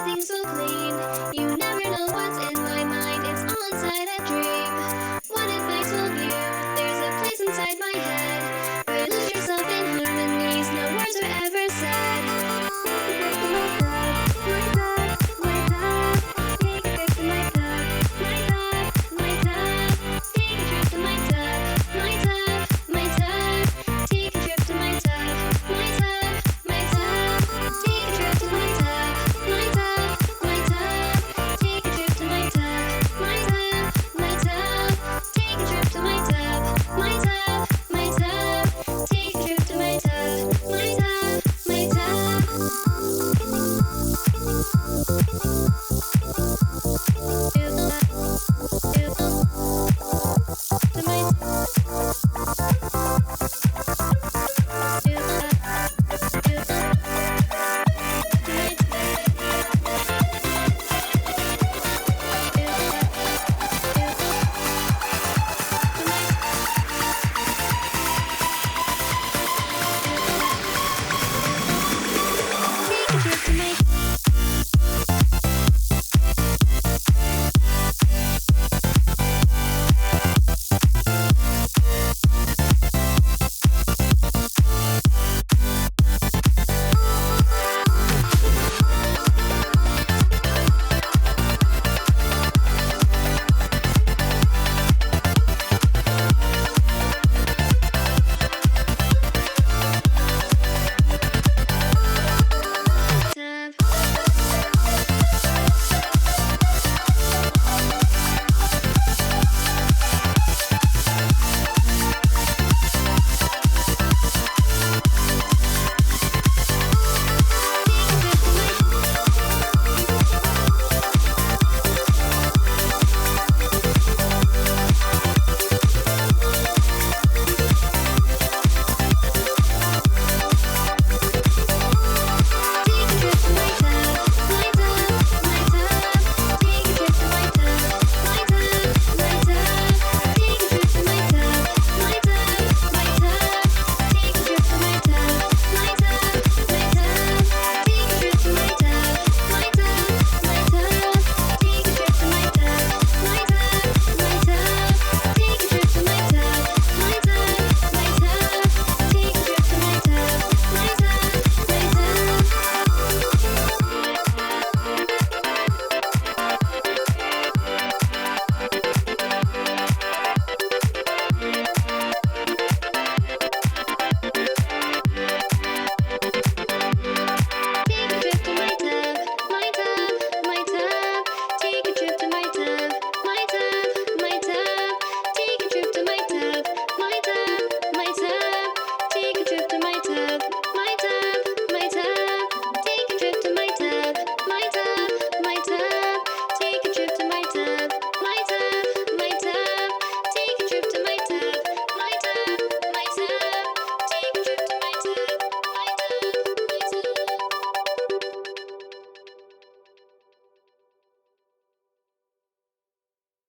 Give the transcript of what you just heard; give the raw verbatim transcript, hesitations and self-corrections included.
everything's so clean. You never know what's in my mind, it's all inside a dream. What if I told you there's a place inside my head where you lose yourself in harmonies, no words are ever said. My love, take a trip to my tub. My love, my love, take a trip to my tub. My tub, my tub, take a trip to my tub. My tub, my tub, take a trip to my tub. My tub, my tub, take a trip to my tub. My tub, my tub, take a trip to my tub. My tub, my tub, take a trip to my tub. My tub, my tub. Take a trip to my